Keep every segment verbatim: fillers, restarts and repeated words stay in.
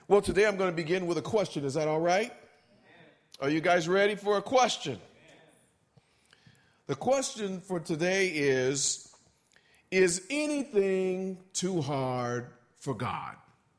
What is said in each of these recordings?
Well, today I'm going to begin with a question. Is that all right? Are you guys ready for a question? The question for today is, is anything too hard for God?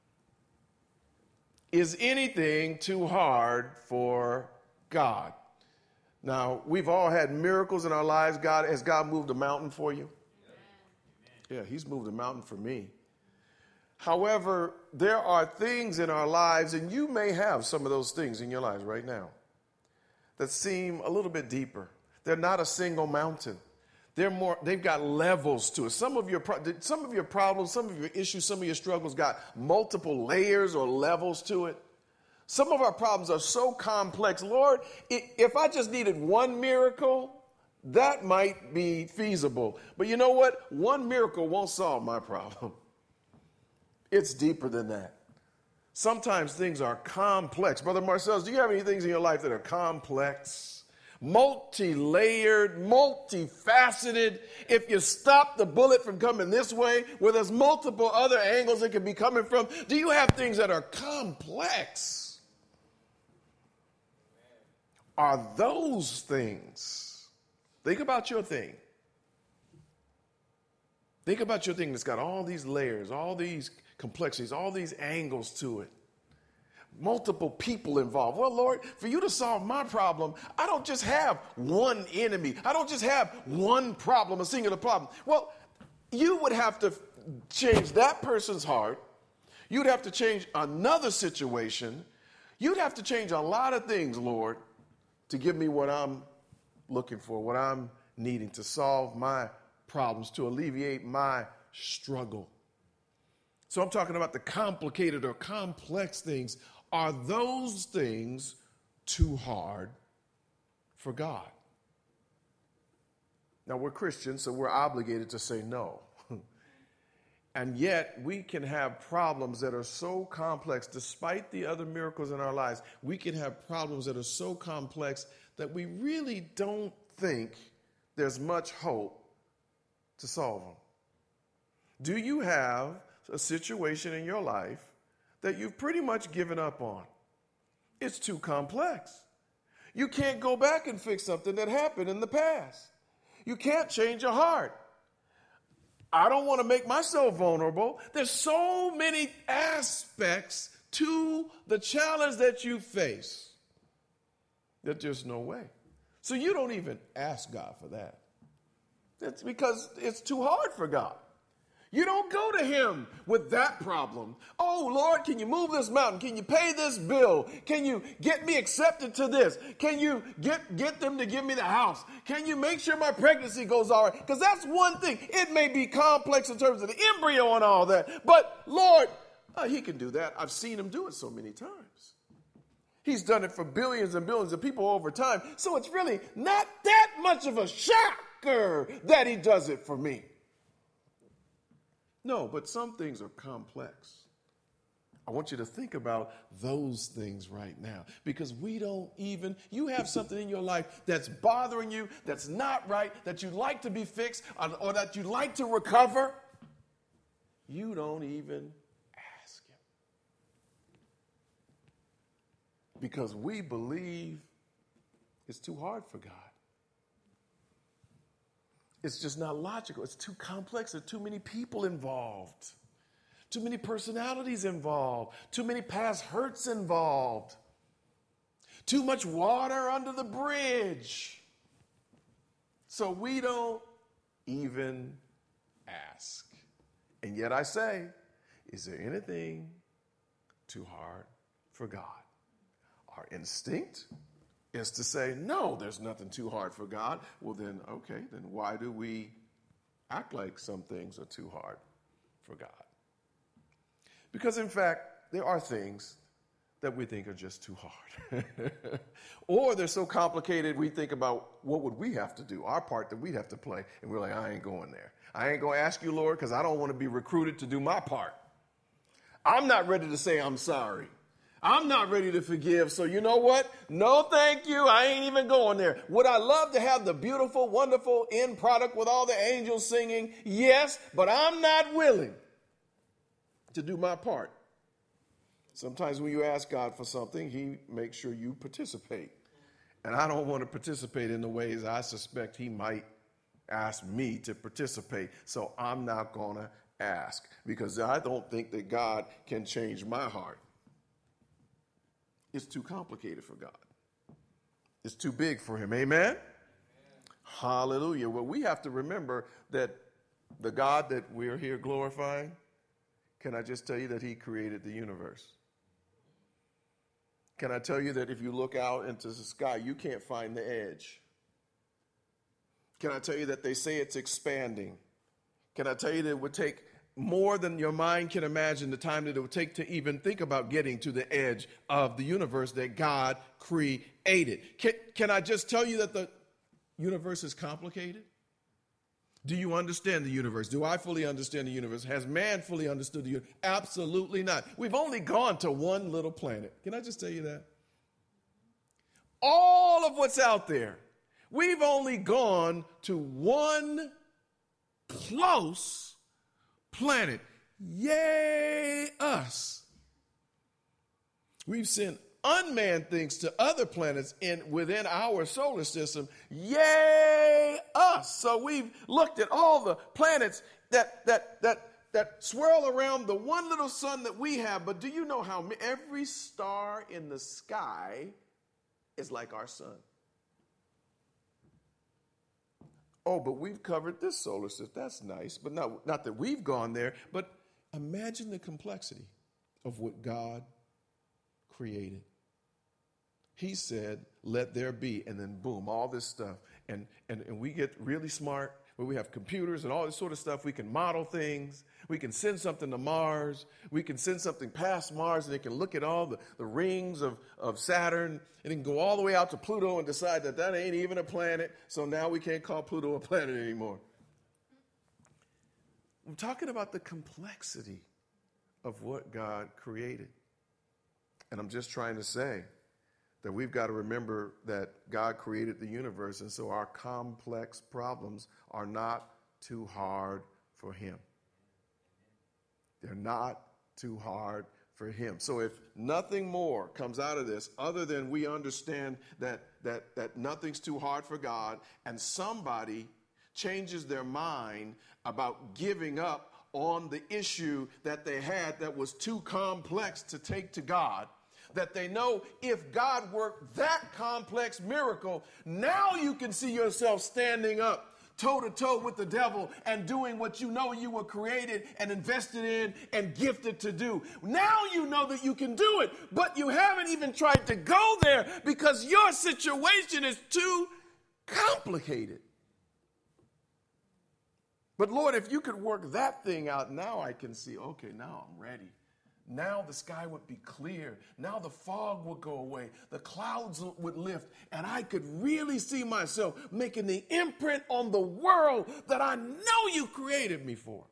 Is anything too hard for God? Now, we've all had miracles in our lives. God, has God moved a mountain for you? Yeah, he's moved a mountain for me. However, there are things in our lives, and you may have some of those things in your lives right now, that seem a little bit deeper. They're not a single mountain. They're more, they've got levels to it. Some of your some of your problems, some of your issues, some of your struggles got multiple layers or levels to it. Some of our problems are so complex. Lord, if I just needed one miracle, that might be feasible. But you know what? One miracle won't solve my problem. It's deeper than that. Sometimes things are complex. Brother Marcellus, do you have any things in your life that are complex, multi-layered, multifaceted? If you stop the bullet from coming this way, where there's multiple other angles it could be coming from, do you have things that are complex? Are those things? Think about your thing. Think about your thing that's got all these layers, all these complexities, all these angles to it. Multiple people involved. Well, Lord, for you to solve my problem, I don't just have one enemy. I don't just have one problem, a singular problem. Well, you would have to change that person's heart. You'd have to change another situation. You'd have to change a lot of things, Lord, to give me what I'm looking for, what I'm needing to solve my problems, to alleviate my struggle. So I'm talking about the complicated or complex things. Are those things too hard for God? Now, we're Christians, so we're obligated to say no. And yet, we can have problems that are so complex, despite the other miracles in our lives, we can have problems that are so complex that we really don't think there's much hope to solve them. Do you have a situation in your life that you've pretty much given up on? It's too complex. You can't go back and fix something that happened in the past. You can't change your heart. I don't want to make myself vulnerable. There's so many aspects to the challenge that you face that there's no way. So you don't even ask God for that. That's because it's too hard for God. You don't go to him with that problem. Oh, Lord, can you move this mountain? Can you pay this bill? Can you get me accepted to this? Can you get, get them to give me the house? Can you make sure my pregnancy goes all right? Because that's one thing. It may be complex in terms of the embryo and all that. But, Lord, uh, he can do that. I've seen him do it so many times. He's done it for billions and billions of people over time. So it's really not that much of a shocker that he does it for me. No, but some things are complex. I want you to think about those things right now, because we don't even, you have something in your life that's bothering you, that's not right, that you'd like to be fixed, or, or that you'd like to recover. You don't even ask him. Because we believe it's too hard for God. It's just not logical. It's too complex. There are too many people involved. Too many personalities involved. Too many past hurts involved. Too much water under the bridge. So we don't even ask. And yet I say, is there anything too hard for God? Our instinct is to say, no, there's nothing too hard for God. Well, then, okay, then why do we act like some things are too hard for God? Because, in fact, there are things that we think are just too hard. Or they're so complicated, we think about what would we have to do, our part that we'd have to play. And we're like, I ain't going there. I ain't going to ask you, Lord, because I don't want to be recruited to do my part. I'm not ready to say I'm sorry. I'm not ready to forgive. So you know what? No, thank you. I ain't even going there. Would I love to have the beautiful, wonderful end product with all the angels singing? Yes, but I'm not willing to do my part. Sometimes when you ask God for something, he makes sure you participate. And I don't want to participate in the ways I suspect he might ask me to participate. So I'm not going to ask because I don't think that God can change my heart. It's too complicated for God. It's too big for him. Amen? Amen. Hallelujah. Well, we have to remember that the God that we're here glorifying, can I just tell you that he created the universe? Can I tell you that if you look out into the sky, you can't find the edge? Can I tell you that they say it's expanding? Can I tell you that it would take more than your mind can imagine the time that it would take to even think about getting to the edge of the universe that God created? Can, can I just tell you that the universe is complicated? Do you understand the universe? Do I fully understand the universe? Has man fully understood the universe? Absolutely not. We've only gone to one little planet. Can I just tell you that? All of what's out there, we've only gone to one close planet. Yay, us. We've sent unmanned things to other planets in within our solar system. Yay, us. So we've looked at all the planets that that that that swirl around the one little sun that we have. But do you know how every star in the sky is like our sun? Oh, but we've covered this solar system. That's nice. But not, not that we've gone there. But imagine the complexity of what God created. He said, let there be, and then boom, all this stuff. And, and, and we get really smart where we have computers and all this sort of stuff. We can model things. We can send something to Mars. We can send something past Mars, and it can look at all the, the rings of, of Saturn, and it can go all the way out to Pluto and decide that that ain't even a planet, so now we can't call Pluto a planet anymore. I'm talking about the complexity of what God created. And I'm just trying to say that we've got to remember that God created the universe, and so our complex problems are not too hard for him. They're not too hard for him. So if nothing more comes out of this other than we understand that that that nothing's too hard for God, and somebody changes their mind about giving up on the issue that they had that was too complex to take to God, that they know if God worked that complex miracle, now you can see yourself standing up toe-to-toe with the devil and doing what you know you were created and invested in and gifted to do. Now you know that you can do it, but you haven't even tried to go there because your situation is too complicated. But Lord, if you could work that thing out, now I can see, okay, now I'm ready. Now the sky would be clear. Now the fog would go away. The clouds would lift. And I could really see myself making the imprint on the world that I know you created me for.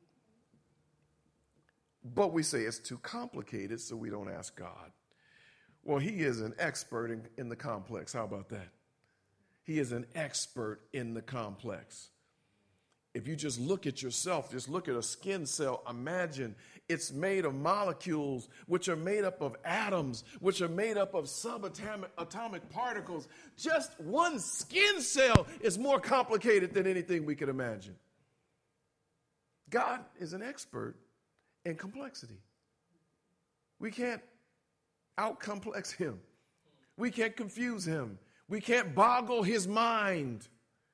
But we say it's too complicated, so we don't ask God. Well, he is an expert in, in the complex. How about that? He is an expert in the complex. If you just look at yourself, just look at a skin cell, imagine it's made of molecules, which are made up of atoms, which are made up of subatomic atomic particles. Just one skin cell is more complicated than anything we could imagine. God is an expert in complexity. We can't out-complex him. We can't confuse him. We can't boggle his mind.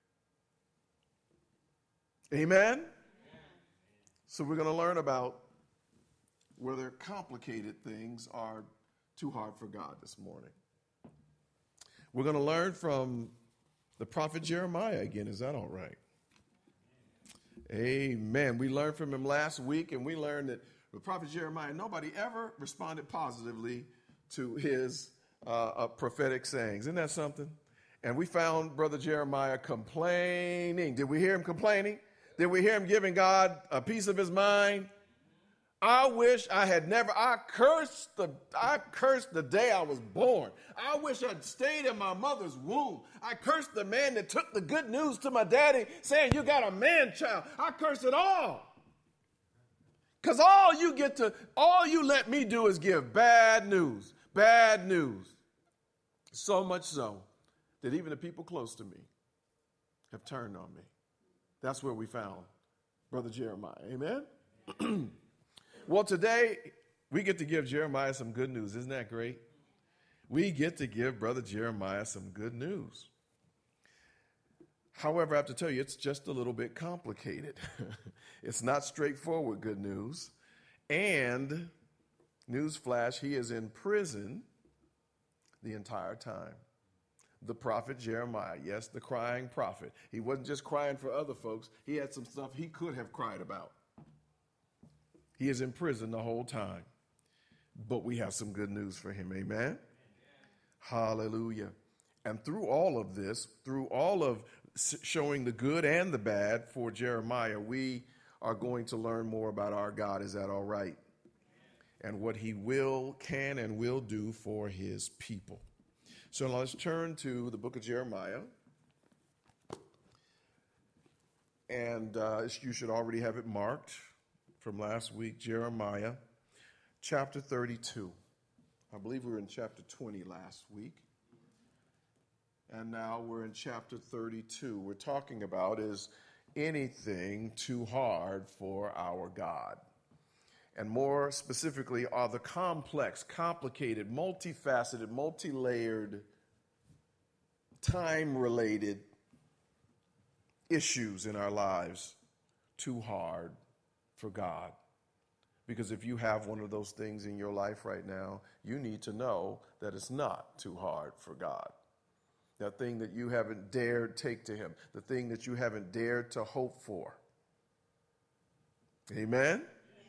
Amen? Amen? So we're going to learn about whether complicated things are too hard for God this morning. We're going to learn from the prophet Jeremiah again. Is that all right? Amen. We learned from him last week, and we learned that the prophet Jeremiah, nobody ever responded positively to his uh, uh, prophetic sayings. Isn't that something? And we found Brother Jeremiah complaining. Did we hear him complaining? Did we hear him giving God a piece of his mind? I wish I had never, I cursed the, I cursed the day I was born. I wish I'd stayed in my mother's womb. I cursed the man that took the good news to my daddy saying, you got a man child. I cursed it all. Because all you get to, all you let me do is give bad news, bad news. So much so that even the people close to me have turned on me. That's where we found Brother Jeremiah. Amen? Well, today we get to give Jeremiah some good news. Isn't that great? We get to give Brother Jeremiah some good news. However, I have to tell you, it's just a little bit complicated. It's not straightforward good news. And, newsflash, he is in prison the entire time. The prophet Jeremiah, yes, the crying prophet. He wasn't just crying for other folks. He had some stuff he could have cried about. He is in prison the whole time. But we have some good news for him. Amen? Amen. Hallelujah. And through all of this, through all of showing the good and the bad for Jeremiah, we are going to learn more about our God. Is that all right? And what he will, can, and will do for his people. So now let's turn to the book of Jeremiah. And uh, you should already have it marked from last week, Jeremiah chapter thirty-two. I believe we were in chapter twenty last week. And now we're in chapter thirty-two. We're talking about is anything too hard for our God? And more specifically are the complex, complicated, multifaceted, multi-layered, time-related issues in our lives too hard for God? Because if you have one of those things in your life right now, you need to know that it's not too hard for God. That thing that you haven't dared take to him, the thing that you haven't dared to hope for. Amen? Amen.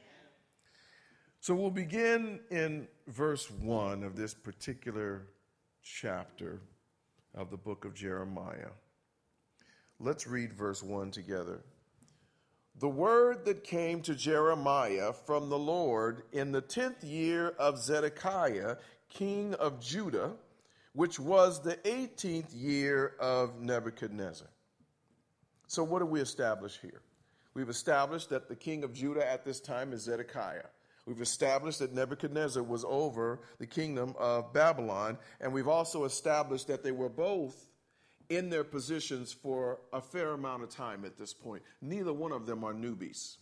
So we'll begin in verse one of this particular chapter of the book of Jeremiah. Let's read verse one together. The word that came to Jeremiah from the Lord in the tenth year of Zedekiah, king of Judah, which was the eighteenth year of Nebuchadnezzar. So what do we establish here? We've established that the king of Judah at this time is Zedekiah. We've established that Nebuchadnezzar was over the kingdom of Babylon. And we've also established that they were both in their positions for a fair amount of time at this point. Neither one of them are newbies.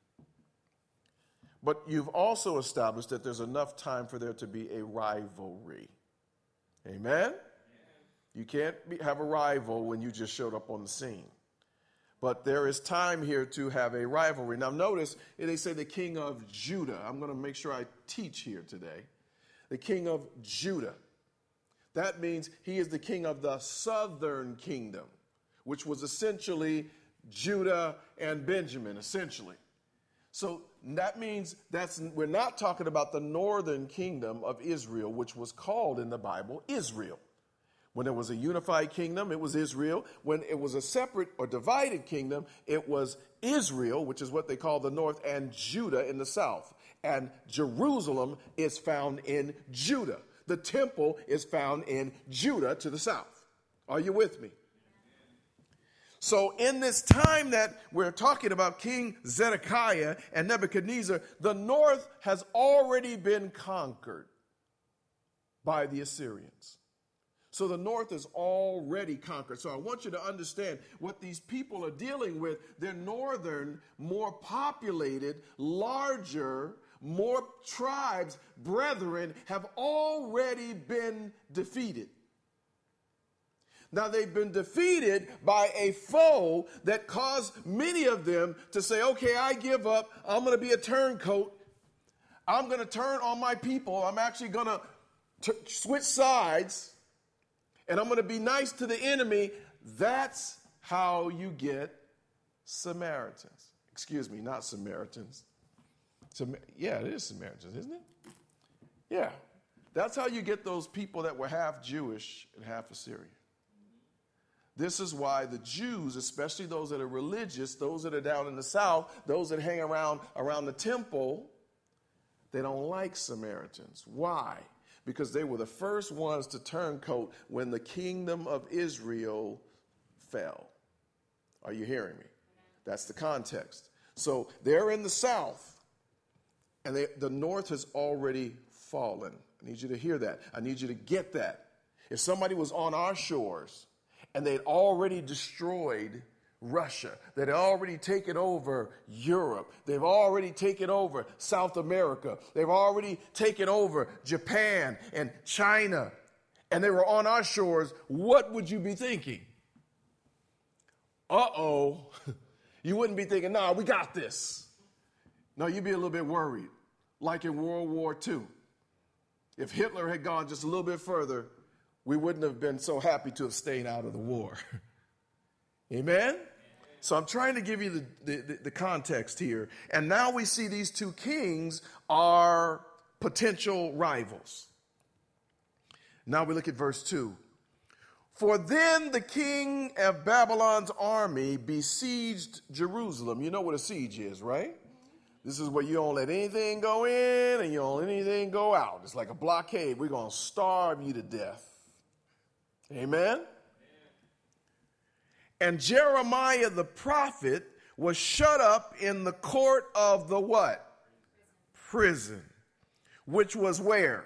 But you've also established that there's enough time for there to be a rivalry. Amen? Amen. You can't be, have a rival when you just showed up on the scene. But there is time here to have a rivalry. Now notice, they say the king of Judah. I'm going to make sure I teach here today. The king of Judah. That means he is the king of the southern kingdom, which was essentially Judah and Benjamin, essentially. So that means that's we're not talking about the northern kingdom of Israel, which was called in the Bible Israel. When it was a unified kingdom, it was Israel. When it was a separate or divided kingdom, it was Israel, which is what they call the north, and Judah in the south. And Jerusalem is found in Judah. The temple is found in Judah to the south. Are you with me? So in this time that we're talking about King Zedekiah and Nebuchadnezzar, the north has already been conquered by the Assyrians. So the north is already conquered. So I want you to understand what these people are dealing with. They're northern, more populated, larger, more tribes, brethren, have already been defeated. Now, they've been defeated by a foe that caused many of them to say, okay, I give up. I'm going to be a turncoat. I'm going to turn on my people. I'm actually going to t- switch sides, and I'm going to be nice to the enemy. That's how you get Samaritans. Excuse me, not Samaritans. Sam- yeah, it is Samaritans, isn't it? Yeah. That's how you get those people that were half Jewish and half Assyrian. This is why the Jews, especially those that are religious, those that are down in the south, those that hang around around the temple, they don't like Samaritans. Why? Because they were the first ones to turncoat when the kingdom of Israel fell. Are you hearing me? That's the context. So they're in the south, And they, the north has already fallen. I need you to hear that. I need you to get that. If somebody was on our shores and they'd already destroyed Russia, they'd already taken over Europe, they've already taken over South America, they've already taken over Japan and China, and they were on our shores, what would you be thinking? Uh-oh. You wouldn't be thinking, nah, we got this. No, you'd be a little bit worried, like in World War Two. If Hitler had gone just a little bit further, we wouldn't have been so happy to have stayed out of the war. Amen? So I'm trying to give you the, the, the context here. And now we see these two kings are potential rivals. Now we look at verse two. For then the king of Babylon's army besieged Jerusalem. You know what a siege is, right? This is where you don't let anything go in and you don't let anything go out. It's like a blockade. We're going to starve you to death. Amen? And Jeremiah the prophet was shut up in the court of the what? Prison. Which was where?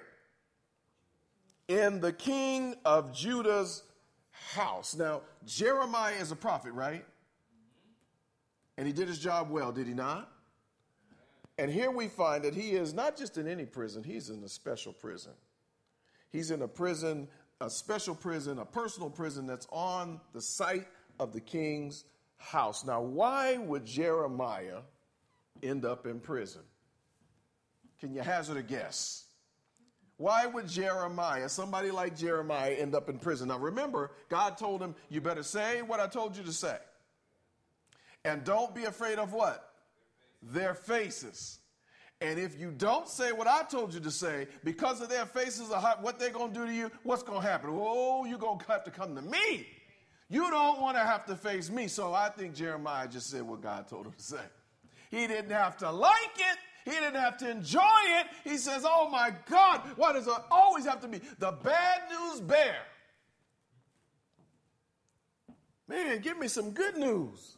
In the king of Judah's house. Now, Jeremiah is a prophet, right? And he did his job well, did he not? And here we find that he is not just in any prison, he's in a special prison. He's in a prison, a special prison, a personal prison that's on the site of the king's house. Now, why would Jeremiah end up in prison? Can you hazard a guess? Why would Jeremiah, somebody like Jeremiah, end up in prison? Now, remember, God told him, you better say what I told you to say. And don't be afraid of what? Their faces. And if you don't say what I told you to say, because of their faces, or what they're going to do to you, what's going to happen? Oh, you're going to have to come to me. You don't want to have to face me. So I think Jeremiah just said what God told him to say. He didn't have to like it. He didn't have to enjoy it. He says, oh my God, why does it always have to be the bad news bear? Man, give me some good news.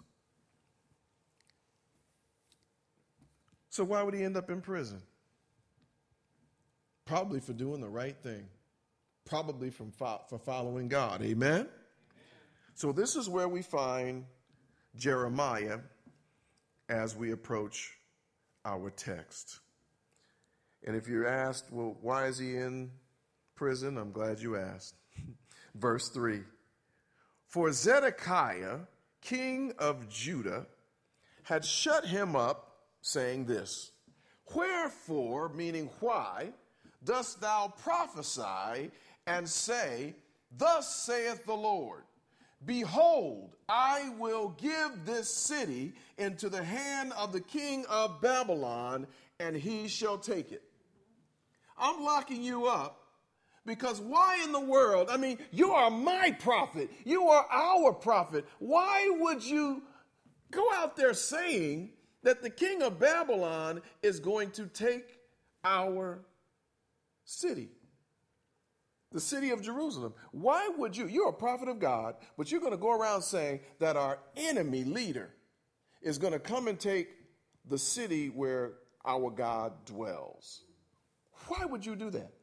So why would he end up in prison? Probably for doing the right thing. Probably from fo- for following God. Amen? Amen? So this is where we find Jeremiah as we approach our text. And if you're asked, well, why is he in prison? I'm glad you asked. Verse three. For Zedekiah, king of Judah, had shut him up, saying this, wherefore, meaning why, dost thou prophesy and say, thus saith the Lord, behold, I will give this city into the hand of the king of Babylon, and he shall take it. I'm locking you up because why in the world? I mean, you are my prophet. You are our prophet. Why would you go out there saying that the king of Babylon is going to take our city? The city of Jerusalem. Why would you? You're a prophet of God, but you're going to go around saying that our enemy leader is going to come and take the city where our God dwells. Why would you do that?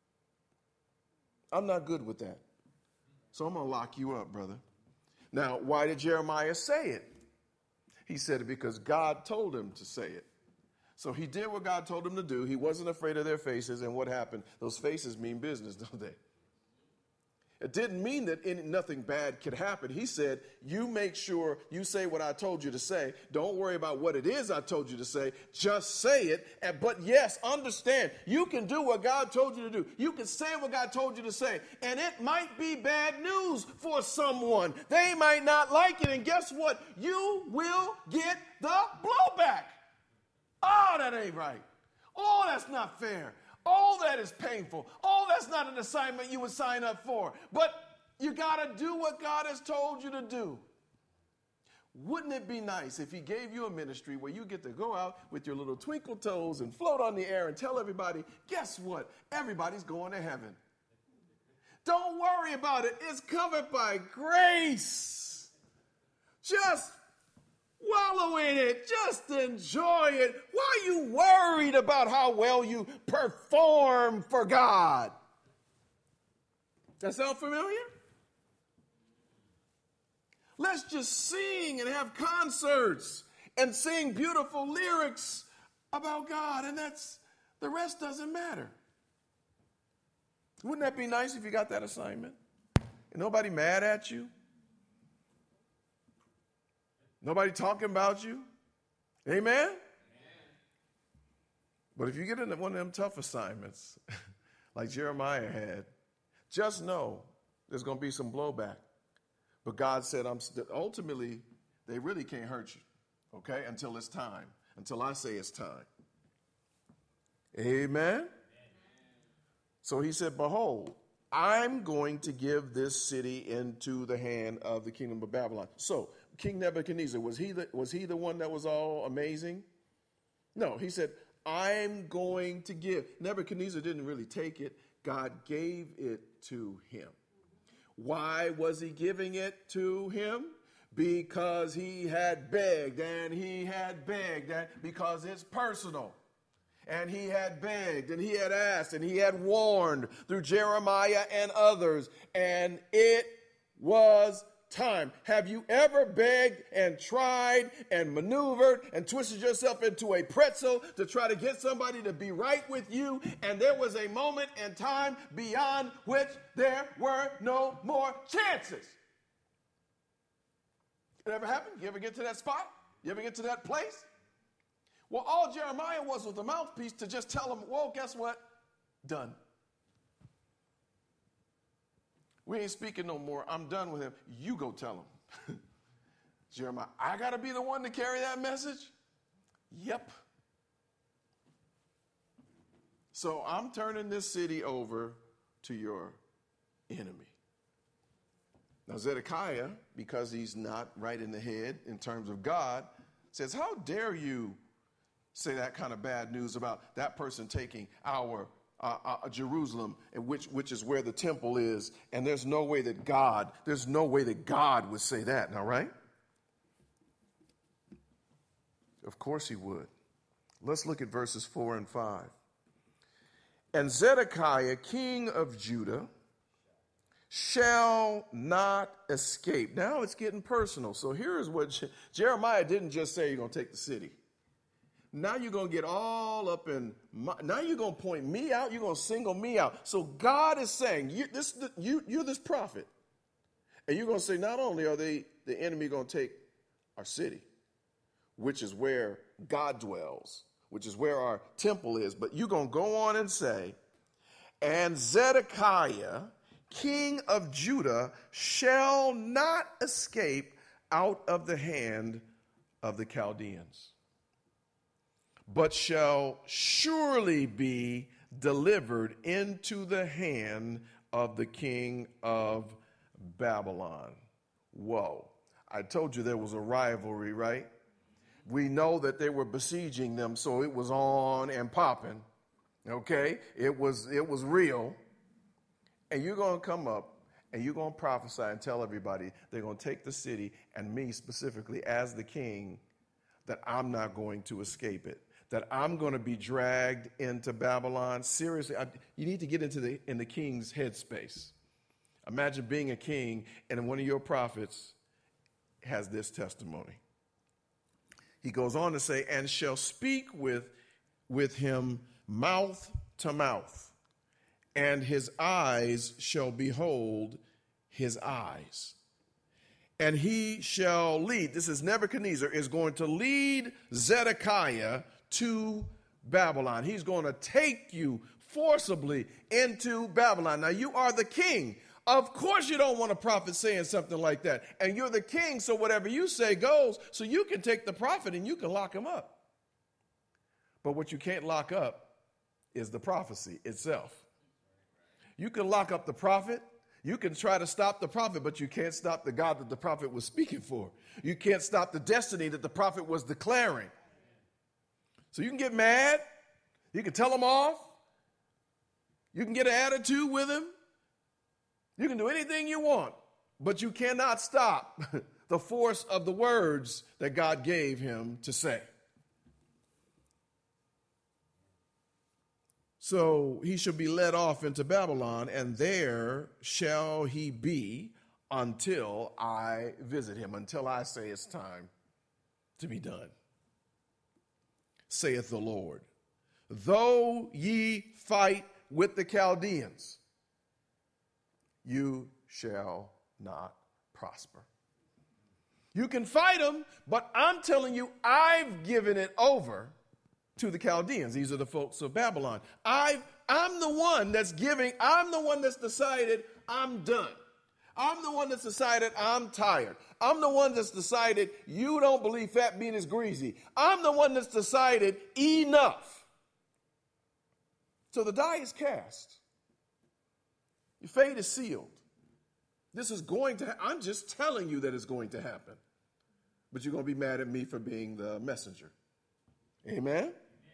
I'm not good with that. So I'm going to lock you up, brother. Now, why did Jeremiah say it? He said it because God told him to say it. So he did what God told him to do. He wasn't afraid of their faces. And what happened? Those faces mean business, don't they? It didn't mean that any, nothing bad could happen. He said, you make sure you say what I told you to say. Don't worry about what it is I told you to say. Just say it. And, but yes, understand, you can do what God told you to do. You can say what God told you to say. And it might be bad news for someone. They might not like it. And guess what? You will get the blowback. Oh, that ain't right. Oh, that's not fair. Oh, that is painful. Oh, that's not an assignment you would sign up for. But you got to do what God has told you to do. Wouldn't it be nice if he gave you a ministry where you get to go out with your little twinkle toes and float on the air and tell everybody, guess what? Everybody's going to heaven. Don't worry about it. It's covered by grace. Just Wallow in it. Just enjoy it. Why are you worried about how well you perform for God? That sound familiar? Let's just sing and have concerts and sing beautiful lyrics about God, and that's the rest doesn't matter. Wouldn't that be nice if you got that assignment? And nobody mad at you? Nobody talking about you? Amen? Amen. But if you get into one of them tough assignments, like Jeremiah had, just know there's going to be some blowback. But God said, I'm st- ultimately, they really can't hurt you, okay, until it's time, until I say it's time. Amen? Amen. So he said, behold, I'm going to give this city into the hand of the kingdom of Babylon. So King Nebuchadnezzar, was he the, was he the one that was all amazing? No, he said, I'm going to give. Nebuchadnezzar didn't really take it. God gave it to him. Why was he giving it to him? Because he had begged and he had begged, and because it's personal. And he had begged and he had asked and he had warned through Jeremiah and others. And it was time. Have you ever begged and tried and maneuvered and twisted yourself into a pretzel to try to get somebody to be right with you, and there was a moment in time beyond which there were no more chances? It ever happened? You ever get to that spot? You ever get to that place? Well, all Jeremiah was was a mouthpiece to just tell them, well, guess what? Done. We ain't speaking no more. I'm done with him. You go tell him. Jeremiah, I got to be the one to carry that message? Yep. So I'm turning this city over to your enemy. Now Zedekiah, because he's not right in the head in terms of God, says, how dare you say that kind of bad news about that person taking our Uh, uh, Jerusalem, which which is where the temple is, and there's no way that God, there's no way that God would say that, now, right? Of course he would. Let's look at verses four and five. And Zedekiah, king of Judah, shall not escape. Now it's getting personal. So here's what Je- Jeremiah didn't just say, you're going to take the city. Now you're going to get all up in, my, now you're going to point me out. You're going to single me out. So God is saying, you, this, you, you're this prophet. And you're going to say, not only are they the enemy going to take our city, which is where God dwells, which is where our temple is, but you're going to go on and say, and Zedekiah, king of Judah, shall not escape out of the hand of the Chaldeans, but shall surely be delivered into the hand of the king of Babylon. Whoa. I told you there was a rivalry, right? We know that they were besieging them, so it was on and popping. Okay? It was, it was real. And you're going to come up and you're going to prophesy and tell everybody they're going to take the city, and me specifically as the king, that I'm not going to escape it, that I'm going to be dragged into Babylon. Seriously, I, you need to get into the in the king's headspace. Imagine being a king and one of your prophets has this testimony. He goes on to say, and shall speak with, with him mouth to mouth, and his eyes shall behold his eyes. And he shall lead, this is Nebuchadnezzar, is going to lead Zedekiah to Babylon. He's going to take you forcibly into Babylon. Now, you are the king. Of course you don't want a prophet saying something like that. And you're the king, so whatever you say goes. So you can take the prophet and you can lock him up. But what you can't lock up is the prophecy itself. You can lock up the prophet. You can try to stop the prophet, but you can't stop the God that the prophet was speaking for. You can't stop the destiny that the prophet was declaring. So you can get mad. You can tell him off. You can get an attitude with him. You can do anything you want, but you cannot stop the force of the words that God gave him to say. So he shall be led off into Babylon, and there shall he be until I visit him, until I say it's time to be done, saith the Lord. Though ye fight with the Chaldeans, you shall not prosper. You can fight them, but I'm telling you, I've given it over to the Chaldeans. These are the folks of Babylon. I've, I'm the one that's giving, I'm the one that's decided I'm done. I'm the one that's decided I'm tired. I'm the one that's decided you don't believe fat bean is greasy. I'm the one that's decided enough. So the die is cast. Your fate is sealed. This is going to, ha- I'm just telling you that it's going to happen. But you're going to be mad at me for being the messenger. Amen?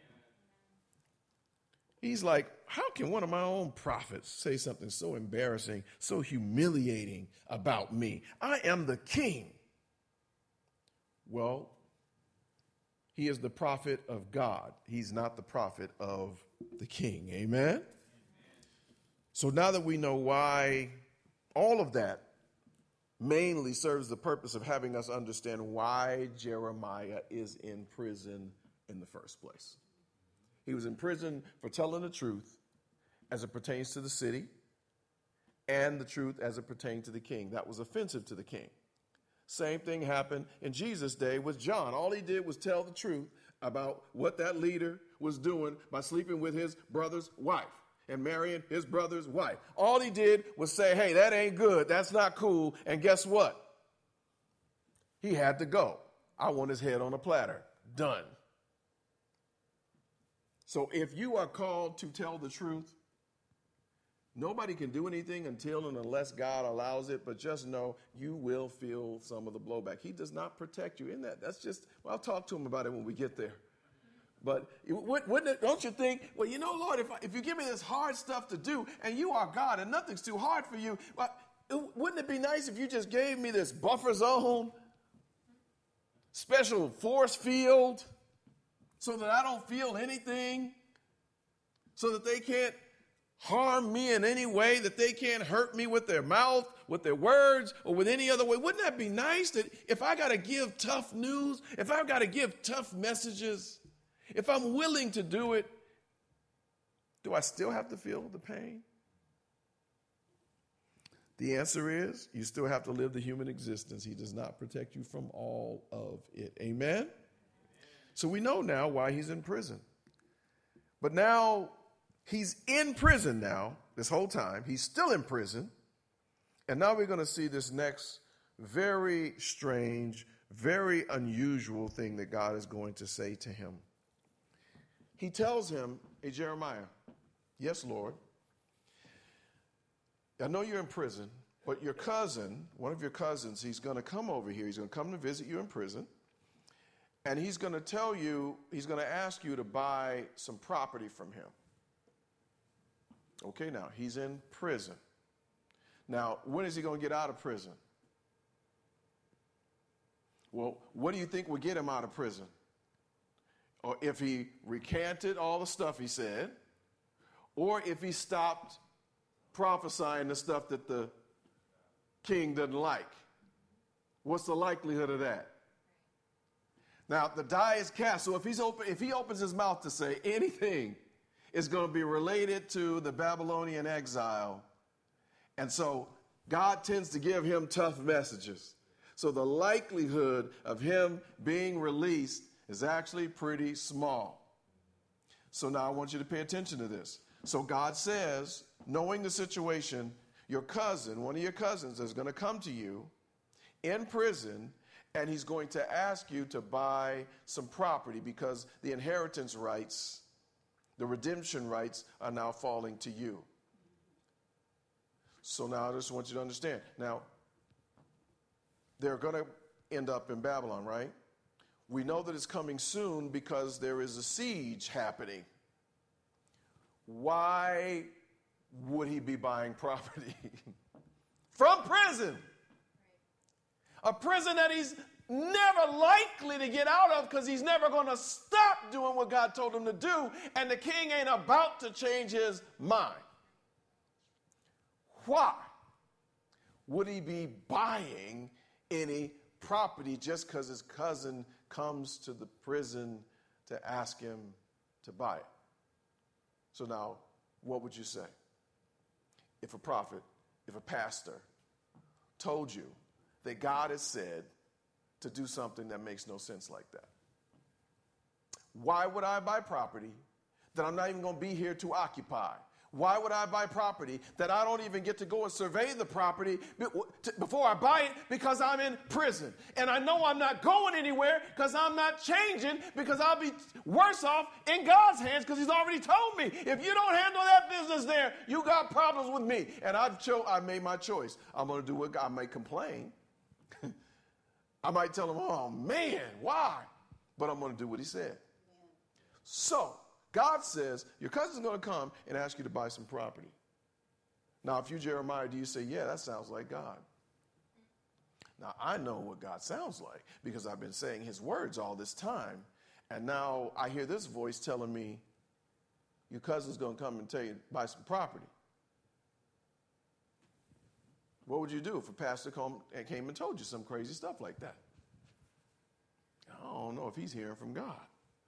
He's like, how can one of my own prophets say something so embarrassing, so humiliating about me? I am the king. Well, he is the prophet of God. He's not the prophet of the king. Amen? So now that we know why all of that mainly serves the purpose of having us understand why Jeremiah is in prison in the first place. He was in prison for telling the truth as it pertains to the city and the truth as it pertained to the king. That was offensive to the king. Same thing happened in Jesus' day with John. All he did was tell the truth about what that leader was doing by sleeping with his brother's wife and marrying his brother's wife. All he did was say, hey, that ain't good. That's not cool. And guess what? He had to go. I want his head on a platter. Done. So if you are called to tell the truth, nobody can do anything until and unless God allows it, but just know you will feel some of the blowback. He does not protect you in that. That's just, well, I'll talk to him about it when we get there. But wouldn't it, don't you think, well, you know, Lord, if, I, if you give me this hard stuff to do and you are God and nothing's too hard for you, well, it, wouldn't it be nice if you just gave me this buffer zone, special force field, so that I don't feel anything, so that they can't harm me in any way, that they can't hurt me with their mouth, with their words, or with any other way? Wouldn't that be nice that if I got to give tough news, if I've got to give tough messages, if I'm willing to do it, do I still have to feel the pain? The answer is you still have to live the human existence. He does not protect you from all of it. Amen? So we know now why he's in prison. But now he's in prison now, this whole time. He's still in prison. And now we're going to see this next very strange, very unusual thing that God is going to say to him. He tells him, hey, Jeremiah, yes, Lord, I know you're in prison, but your cousin, one of your cousins, he's going to come over here. He's going to come to visit you in prison. And he's going to tell you, he's going to ask you to buy some property from him. Okay, now, he's in prison. Now, when is he going to get out of prison? Well, what do you think would get him out of prison? Or if he recanted all the stuff he said, or if he stopped prophesying the stuff that the king doesn't like. What's the likelihood of that? Now, the die is cast, so if he's open, if he opens his mouth to say anything, it's going to be related to the Babylonian exile. And so God tends to give him tough messages. So the likelihood of him being released is actually pretty small. So now I want you to pay attention to this. So God says, knowing the situation, your cousin, one of your cousins is going to come to you in prison, and he's going to ask you to buy some property because the inheritance rights, the redemption rights are now falling to you. So now I just want you to understand. Now, they're going to end up in Babylon, right? We know that it's coming soon because there is a siege happening. Why would he be buying property? From prison. a prison that he's never likely to get out of because he's never going to stop doing what God told him to do, and the king ain't about to change his mind. Why would he be buying any property just because his cousin comes to the prison to ask him to buy it? So now, what would you say if a prophet, if a pastor told you that God has said to do something that makes no sense like that? Why would I buy property that I'm not even going to be here to occupy? Why would I buy property that I don't even get to go and survey the property before I buy it because I'm in prison? And I know I'm not going anywhere because I'm not changing, because I'll be worse off in God's hands because he's already told me, if you don't handle that business there, you got problems with me. And I've cho- I made my choice. I'm going to do what God. I may complain. I might tell him, oh, man, why? But I'm going to do what he said. So God says, your cousin's going to come and ask you to buy some property. Now, if you, Jeremiah, do you say, yeah, that sounds like God? Now, I know what God sounds like because I've been saying his words all this time. And now I hear this voice telling me, your cousin's going to come and tell you to buy some property. What would you do if a pastor come, came and told you some crazy stuff like that? I don't know if he's hearing from God.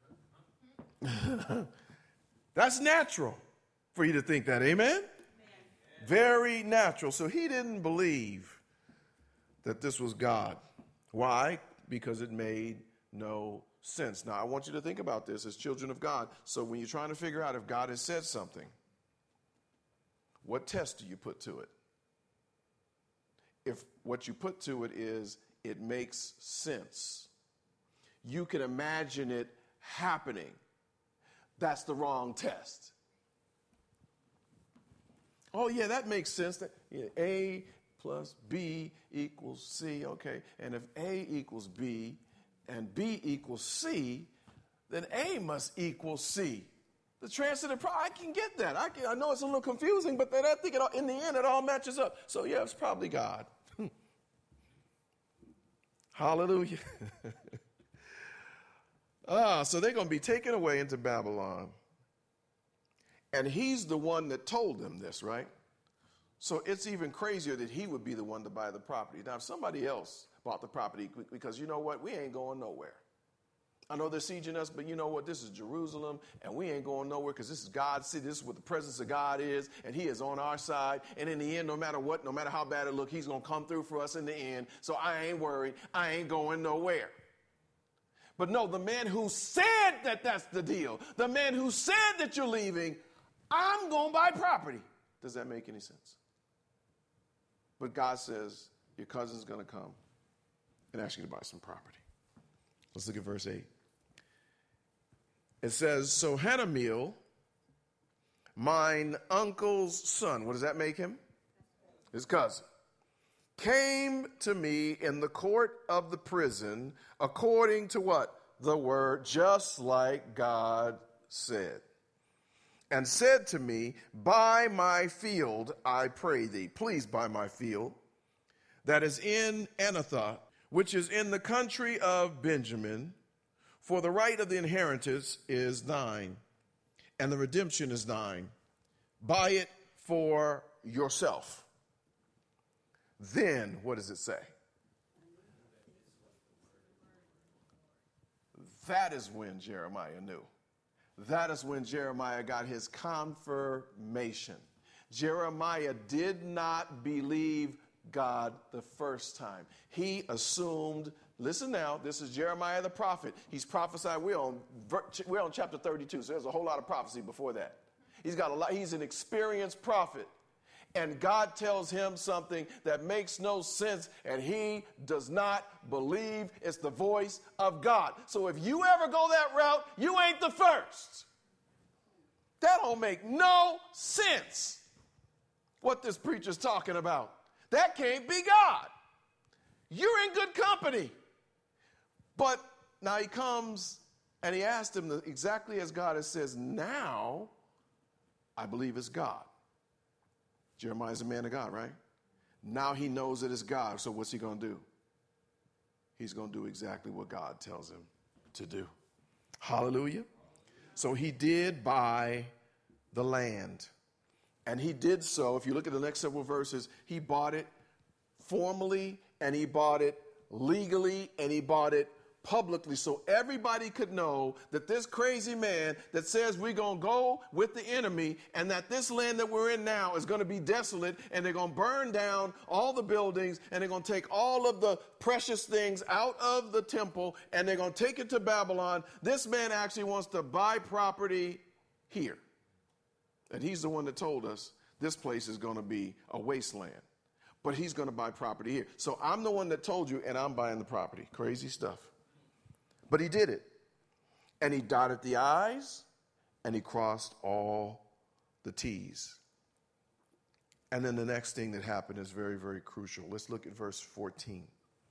That's natural for you to think that, amen? Amen? Very natural. So he didn't believe that this was God. Why? Because it made no sense. Now, I want you to think about this as children of God. So when you're trying to figure out if God has said something, what test do you put to it? If what you put to it is it makes sense, you can imagine it happening, that's the wrong test. Oh, yeah, that makes sense. That, yeah, A plus B equals C, okay. And if A equals B and B equals C, then A must equal C. The transitive property, I can get that. I, can, I know it's a little confusing, but then I think it all, in the end it all matches up. So, yeah, it's probably God. Hallelujah. Ah, so they're going to be taken away into Babylon. And he's the one that told them this, right? So it's even crazier that he would be the one to buy the property. Now, if somebody else bought the property, because you know what? We ain't going nowhere. I know they're sieging us, but you know what? This is Jerusalem, and we ain't going nowhere because this is God's city. This is what the presence of God is, and he is on our side. And in the end, no matter what, no matter how bad it looks, he's going to come through for us in the end. So I ain't worried. I ain't going nowhere. But no, the man who said that that's the deal, the man who said that you're leaving, I'm going to buy property. Does that make any sense? But God says your cousin's going to come and ask you to buy some property. Let's look at verse eight. It says, so Hanameel, mine uncle's son, what does that make him? His cousin. Came to me in the court of the prison according to what? The word, just like God said. And said to me, buy my field, I pray thee. Please buy my field that is in Anathoth, which is in the country of Benjamin, for the right of the inheritance is thine, and the redemption is thine. Buy it for yourself. Then, what does it say? That is when Jeremiah knew. That is when Jeremiah got his confirmation. Jeremiah did not believe God the first time. He assumed, listen now, this is Jeremiah the prophet. He's prophesied, we're on, we're on chapter thirty-two, so there's a whole lot of prophecy before that. He's got a lot, he's an experienced prophet. And God tells him something that makes no sense, and he does not believe it's the voice of God. So if you ever go that route, you ain't the first. That don't make no sense, what this preacher's talking about. That can't be God. You're in good company. But now he comes and he asked him exactly as God has says, now I believe it's God. Jeremiah's a man of God, right? Now he knows it is God, so what's he going to do? he's going to do exactly what God tells him to do. Hallelujah. So he did buy the land. And he did so, if you look at the next several verses, he bought it formally, and he bought it legally, and he bought it publicly, so everybody could know that this crazy man that says we're going to go with the enemy and that this land that we're in now is going to be desolate, and they're going to burn down all the buildings, and they're going to take all of the precious things out of the temple, and they're going to take it to Babylon. This man actually wants to buy property here. And he's the one that told us this place is going to be a wasteland. But he's going to buy property here. So I'm the one that told you, and I'm buying the property. Crazy stuff. But he did it. And he dotted the I's, and he crossed all the T's. And then the next thing that happened is very, very crucial. Let's look at verse fourteen.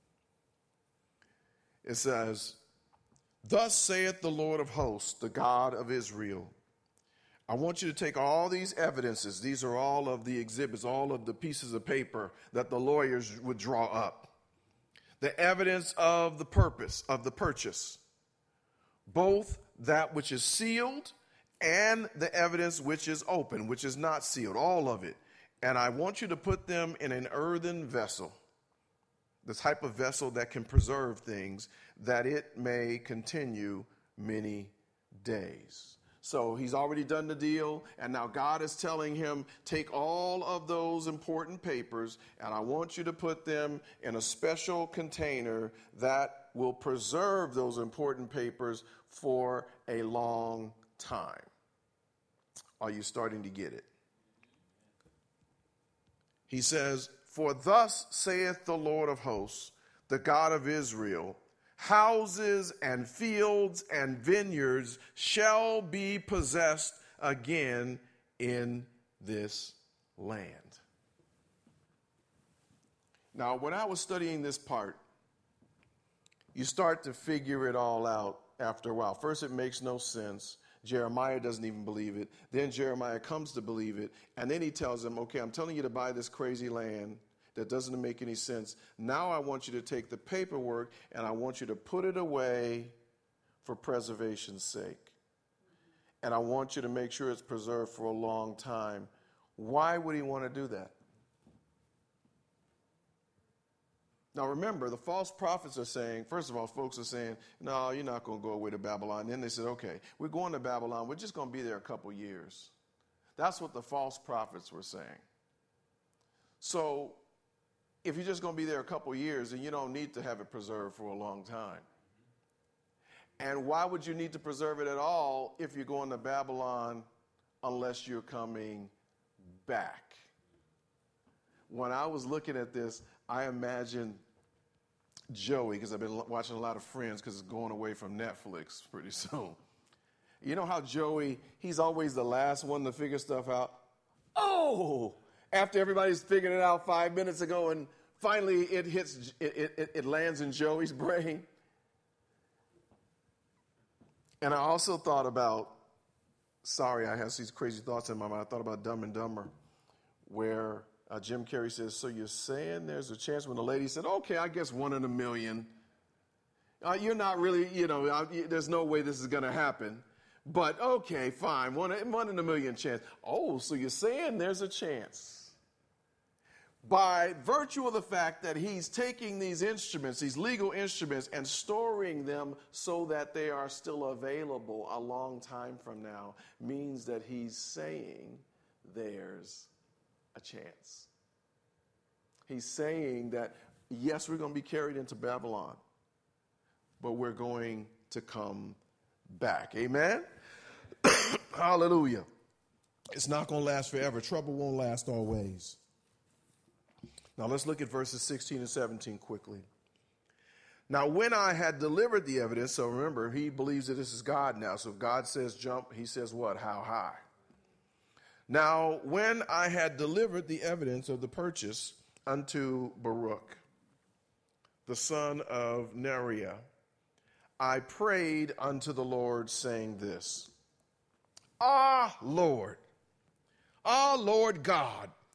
It says, "Thus saith the Lord of hosts, the God of Israel, I want you to take all these evidences. These are all of the exhibits, all of the pieces of paper that the lawyers would draw up. The evidence of the purpose of the purchase, both that which is sealed and the evidence which is open, which is not sealed, all of it. And I want you to put them in an earthen vessel, the type of vessel that can preserve things, that it may continue many days." So he's already done the deal, and now God is telling him, take all of those important papers, and I want you to put them in a special container that will preserve those important papers for a long time. Are you starting to get it? He says, "For thus saith the Lord of hosts, the God of Israel, houses and fields and vineyards shall be possessed again in this land." Now, when I was studying this part, you start to figure it all out after a while. First, it makes no sense. Jeremiah doesn't even believe it. Then Jeremiah comes to believe it. And then he tells him, okay, I'm telling you to buy this crazy land that doesn't make any sense. Now I want you to take the paperwork and I want you to put it away for preservation's sake. And I want you to make sure it's preserved for a long time. Why would he want to do that? Now remember, the false prophets are saying, first of all, folks are saying, no, you're not going to go away to Babylon. And then they said, okay, we're going to Babylon. We're just going to be there a couple years. That's what the false prophets were saying. So if you're just going to be there a couple years, then you don't need to have it preserved for a long time. And why would you need to preserve it at all if you're going to Babylon unless you're coming back? When I was looking at this, I imagined Joey, because I've been watching a lot of Friends because it's going away from Netflix pretty soon. You know how Joey, he's always the last one to figure stuff out. Oh, after everybody's figured it out five minutes ago, and finally it hits, it, it, it lands in Joey's brain. And I also thought about, sorry, I have these crazy thoughts in my mind. I thought about Dumb and Dumber, where uh, Jim Carrey says, so you're saying there's a chance, when the lady said, okay, I guess one in a million. Uh, you're not really, you know, uh, there's no way this is going to happen. But okay, fine, one, one in a million chance. Oh, so you're saying there's a chance. By virtue of the fact that he's taking these instruments, these legal instruments, and storing them so that they are still available a long time from now, means that he's saying there's a chance. He's saying that, yes, we're going to be carried into Babylon, but we're going to come back. Amen? Hallelujah. It's not going to last forever. Trouble won't last always. Now let's look at verses sixteen and seventeen quickly. Now when I had delivered the evidence, so remember, he believes that this is God now. So if God says jump, he says what? How high? Now when I had delivered the evidence of the purchase unto Baruch, the son of Neriah, I prayed unto the Lord, saying this, Ah, Lord, ah, Lord God,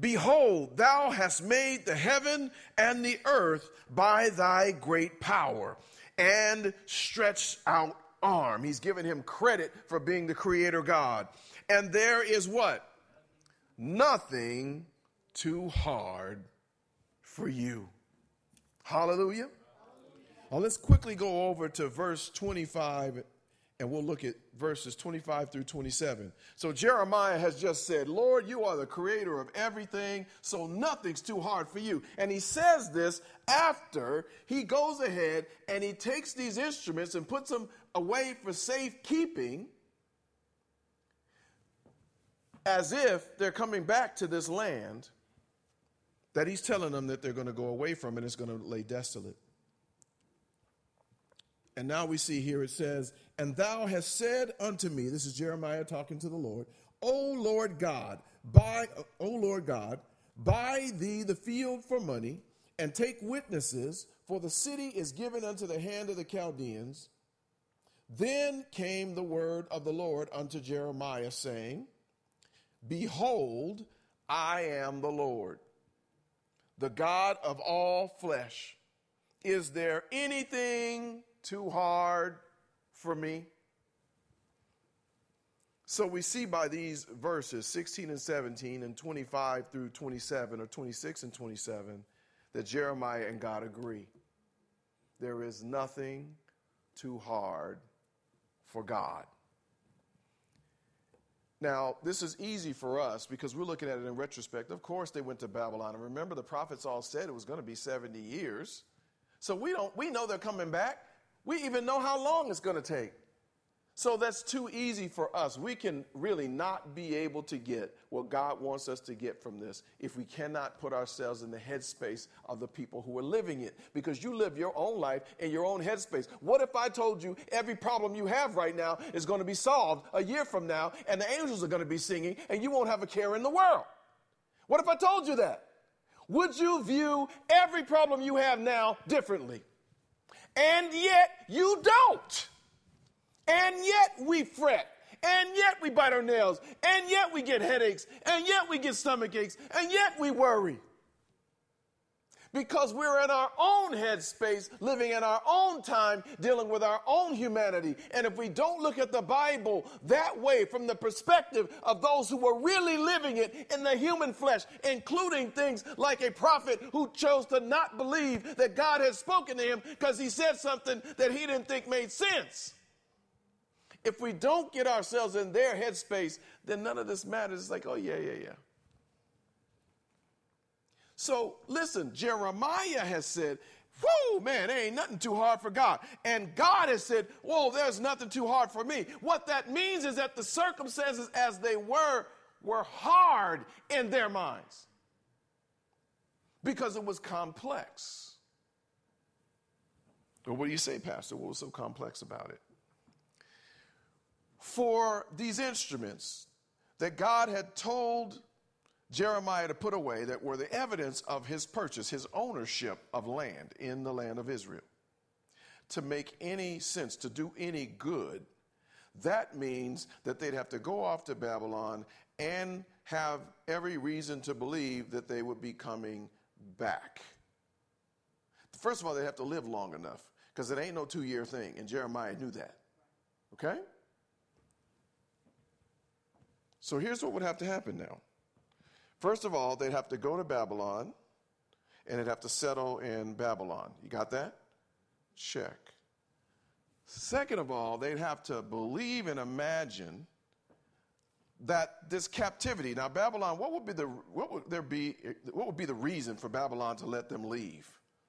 Behold, thou hast made the heaven and the earth by thy great power and stretched out arm. He's given him credit for being the creator God. And there is what? Nothing too hard for you. Hallelujah. Now let's quickly go over to verse twenty-five, and we'll look at verses twenty-five through twenty-seven. So Jeremiah has just said, Lord, you are the creator of everything, so nothing's too hard for you. And he says this after he goes ahead and he takes these instruments and puts them away for safekeeping, as if they're coming back to this land that he's telling them that they're going to go away from, and it's going to lay desolate. And now we see here it says, and thou hast said unto me, this is Jeremiah talking to the Lord, O Lord God, buy, O Lord God, buy thee the field for money, and take witnesses, for the city is given unto the hand of the Chaldeans. Then came the word of the Lord unto Jeremiah, saying, Behold, I am the Lord, the God of all flesh. Is there anything too hard for me? So we see by these verses, sixteen and seventeen and twenty-five through twenty-seven, or twenty-six and twenty-seven, that Jeremiah and God agree. There is nothing too hard for God. Now, this is easy for us because we're looking at it in retrospect. Of course, they went to Babylon. And remember, the prophets all said it was going to be seventy years. So we don't, we know they're coming back. We even know how long it's going to take. So that's too easy for us. We can really not be able to get what God wants us to get from this if we cannot put ourselves in the headspace of the people who are living it. Because you live your own life in your own headspace. What if I told you every problem you have right now is going to be solved a year from now, and the angels are going to be singing, and you won't have a care in the world? What if I told you that? Would you view every problem you have now differently? And yet you don't. And yet we fret. And yet we bite our nails. And yet we get headaches. And yet we get stomach aches. And yet we worry. Because we're in our own headspace, living in our own time, dealing with our own humanity. And if we don't look at the Bible that way, from the perspective of those who were really living it in the human flesh, including things like a prophet who chose to not believe that God had spoken to him because he said something that he didn't think made sense. If we don't get ourselves in their headspace, then none of this matters. It's like, oh, yeah, yeah, yeah. So listen, Jeremiah has said, whoo, man, there ain't nothing too hard for God. And God has said, whoa, there's nothing too hard for me. What that means is that the circumstances as they were, were hard in their minds. Because it was complex. Well, what do you say, Pastor? What was so complex about it? For these instruments that God had told Jeremiah to put away, that were the evidence of his purchase, his ownership of land in the land of Israel, to make any sense, to do any good, that means that they'd have to go off to Babylon and have every reason to believe that they would be coming back. First of all, they have to live long enough, because it ain't no two-year thing, and Jeremiah knew that. Okay? So here's what would have to happen now. First of all, they'd have to go to Babylon, and they'd have to settle in Babylon. You got that? Check. Second of all, they'd have to believe and imagine that this captivity. Now, Babylon, what would be the what would there be? What would be the reason for Babylon to let them leave?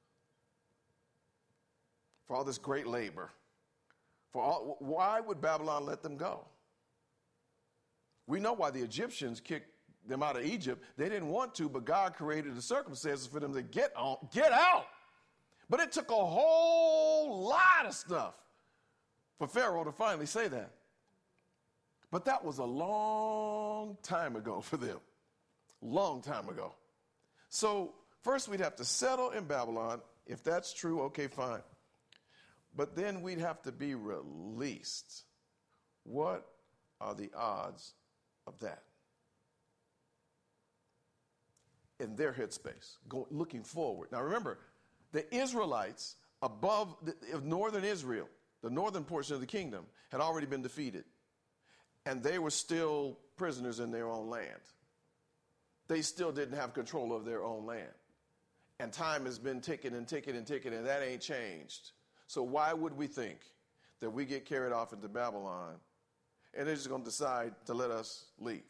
For all this great labor. For all, why would Babylon let them go? We know why the Egyptians kicked them out of Egypt. They didn't want to, but God created the circumstances for them to get on, get out. But it took a whole lot of stuff for Pharaoh to finally say that. But that was a long time ago for them. Long time ago. So first we'd have to settle in Babylon. If that's true, okay, fine. But then we'd have to be released. What are the odds of that? in their headspace, go, looking forward. Now remember, the Israelites above the, of northern Israel, the northern portion of the kingdom, had already been defeated. And they were still prisoners in their own land. They still didn't have control of their own land. And time has been ticking and ticking and ticking, and that ain't changed. So why would we think that we get carried off into Babylon and they're just going to decide to let us leave?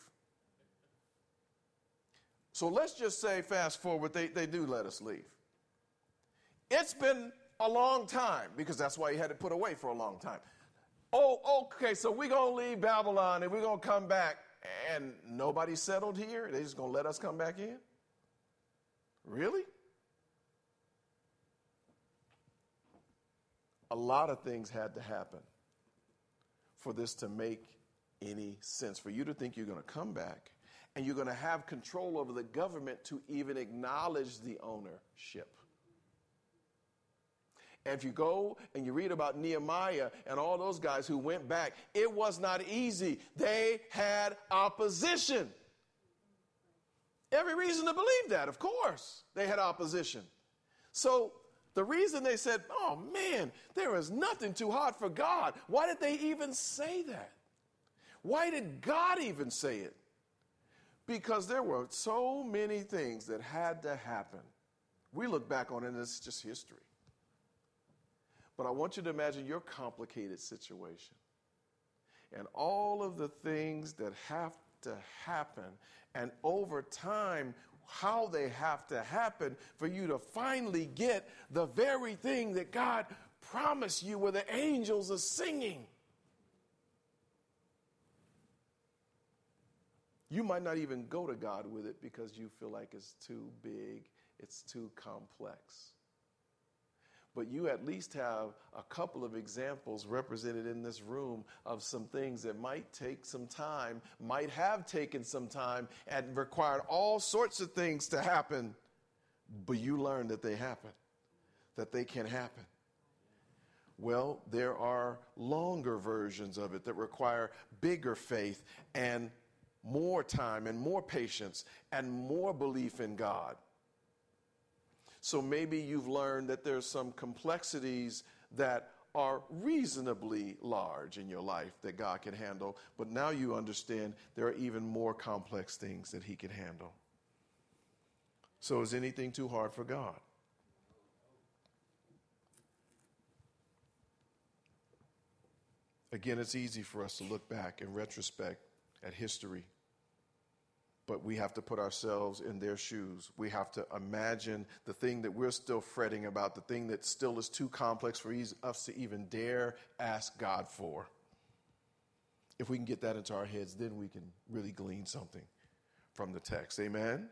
So let's just say, fast forward, they, they do let us leave. It's been a long time, because that's why he had it put away for a long time. Oh, okay, so we're going to leave Babylon and we're going to come back, and nobody settled here? They're just going to let us come back in? Really? A lot of things had to happen for this to make any sense, for you to think you're going to come back and you're going to have control over the government to even acknowledge the ownership. And if you go and you read about Nehemiah and all those guys who went back, it was not easy. They had opposition. Every reason to believe that, of course. They had opposition. So the reason they said, oh man, there is nothing too hard for God. Why did they even say that? Why did God even say it? Because there were so many things that had to happen. We look back on it and it's just history. But I want you to imagine your complicated situation and all of the things that have to happen, and over time, how they have to happen for you to finally get the very thing that God promised you, where the angels are singing. You might not even go to God with it because you feel like it's too big, it's too complex. But you at least have a couple of examples represented in this room of some things that might take some time, might have taken some time, and required all sorts of things to happen. But you learned that they happen, that they can happen. Well, there are longer versions of it that require bigger faith and more time and more patience and more belief in God. So maybe you've learned that there's some complexities that are reasonably large in your life that God can handle, but now you understand there are even more complex things that he can handle. So is anything too hard for God? Again, it's easy for us to look back in retrospect at history, but we have to put ourselves in their shoes. We have to imagine the thing that we're still fretting about, the thing that still is too complex for us to even dare ask God for. If we can get that into our heads, then we can really glean something from the text. Amen? Amen.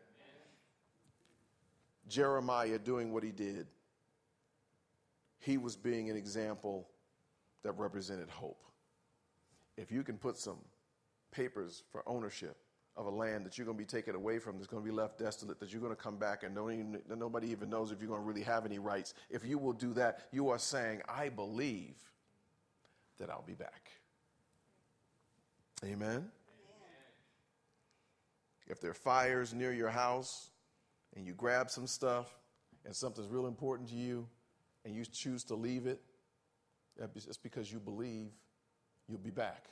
Jeremiah doing what he did, he was being an example that represented hope. If you can put some papers for ownership of a land that you're going to be taken away from, that's going to be left desolate, that you're going to come back and don't even, nobody even knows if you're going to really have any rights. If you will do that, you are saying, I believe that I'll be back. Amen? Amen. If there are fires near your house and you grab some stuff and something's real important to you and you choose to leave it, it's because you believe you'll be back.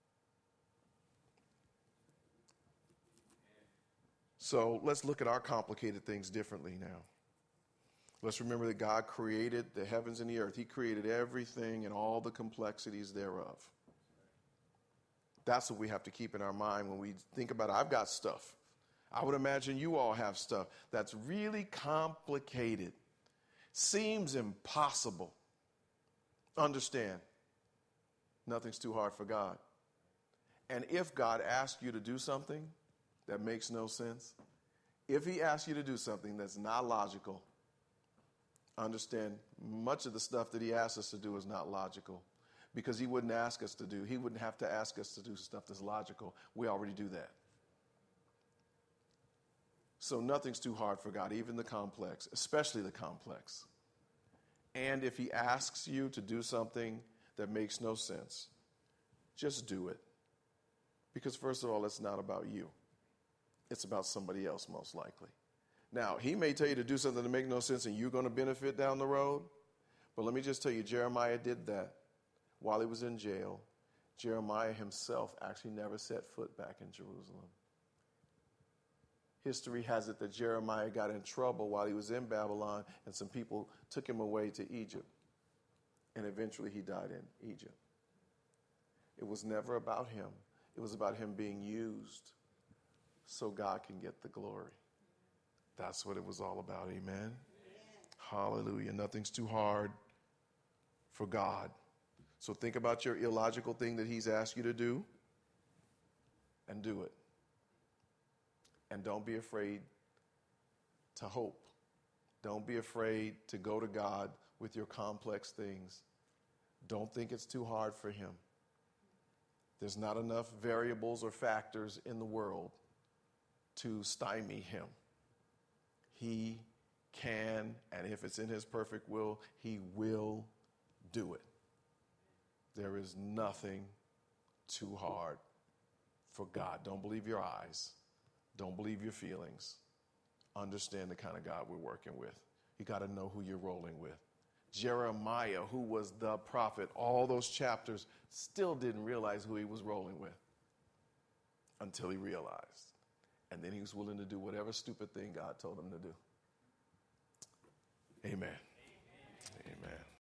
So let's look at our complicated things differently now. Let's remember that God created the heavens and the earth. He created everything and all the complexities thereof. That's what we have to keep in our mind when we think about it. I've got stuff. I would imagine you all have stuff that's really complicated. Seems impossible. Understand, nothing's too hard for God. And if God asks you to do something that makes no sense, if he asks you to do something that's not logical, understand much of the stuff that he asks us to do is not logical, because he wouldn't ask us to do, he wouldn't have to ask us to do stuff that's logical. We already do that. So nothing's too hard for God, even the complex, especially the complex. And if he asks you to do something that makes no sense, just do it. Because first of all, it's not about you. It's about somebody else, most likely. Now, he may tell you to do something that make no sense and you're going to benefit down the road. But let me just tell you, Jeremiah did that while he was in jail. Jeremiah himself actually never set foot back in Jerusalem. History has it that Jeremiah got in trouble while he was in Babylon, and some people took him away to Egypt. And eventually he died in Egypt. It was never about him. It was about him being used so God can get the glory. That's what it was all about. Amen. Amen. Hallelujah. Nothing's too hard for God. So think about your illogical thing that he's asked you to do and do it. And don't be afraid to hope. Don't be afraid to go to God with your complex things. Don't think it's too hard for him. There's not enough variables or factors in the world to stymie him. He can, and if it's in his perfect will, he will do it. There is nothing too hard for God. Don't believe your eyes. Don't believe your feelings. Understand the kind of God we're working with. You got to know who you're rolling with. Jeremiah, who was the prophet, all those chapters, still didn't realize who he was rolling with until he realized. And then he was willing to do whatever stupid thing God told him to do. Amen. Amen. Amen.